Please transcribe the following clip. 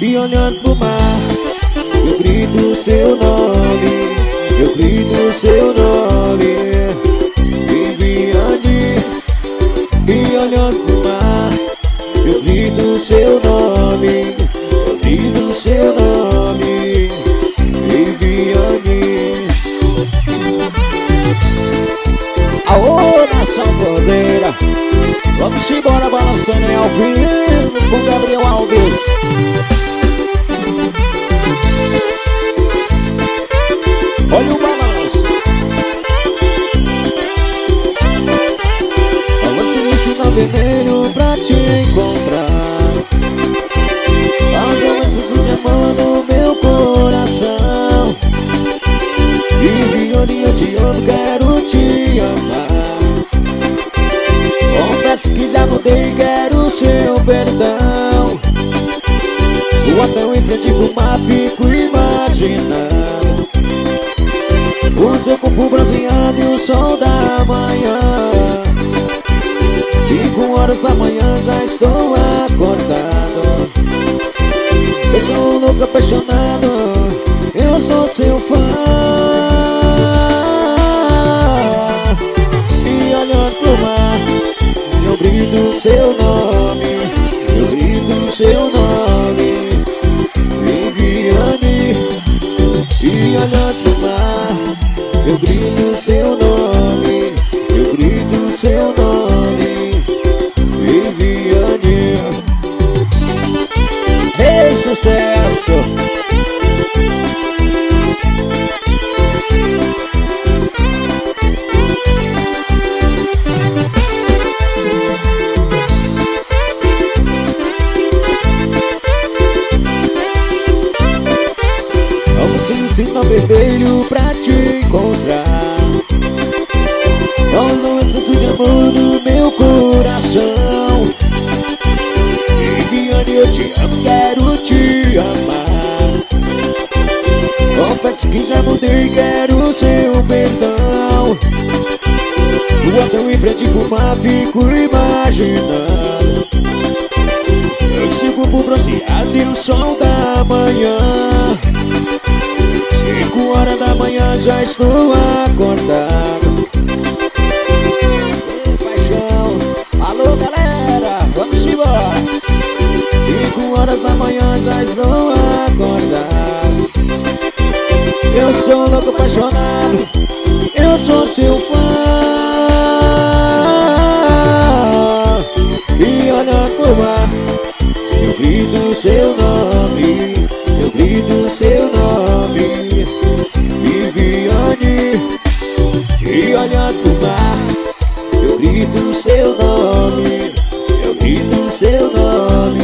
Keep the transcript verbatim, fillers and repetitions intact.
E olhando pro mar, eu grito seu nome, eu grito seu nome, Viviane. E olhando pro mar, eu grito seu nome, eu grito seu nome, Viviane. Aô, nação forrozeira, vamos embora balançando ao vivo com Gabriel Alves. Olha o balanço. Balança isso na vermelho pra te encontrar. As avanças de amor no meu coração. Viviane, eu te amo, quero te amar. Confesso que já mudei, quero seu perdão. O hotel em frente pro mar, fico imaginando o seu corpo bronzeado e o sol da manhã. Cinco horas da manhã já estou acordado. Eu sou um louco apaixonado, eu sou seu fã. E olhando pro mar, eu grito seu nome, eu grito seu nome, Viviane. E olhando pro mar, eu grito seu nome, eu grito seu nome, Viviane. Ei, sucesso! Sinal vermelho pra te encontrar. Nós não excesso de amor no meu coração. Viviane, eu te amo, quero te amar. Confesso que já mudei, quero seu perdão. No hotel em frente pro mar, fico imaginando eu sigo pro bronzeado e o sol da manhã. Cinco horas da manhã já estou acordado. Ei, paixão, alô galera, vamos embora. Cinco horas da manhã já estou acordado. Eu sou louco apaixonado, eu sou seu fã. E olha pro mar, eu grito seu nome, eu grito seu nome, Viviane. E olhando pro mar, eu grito seu nome, eu grito seu nome,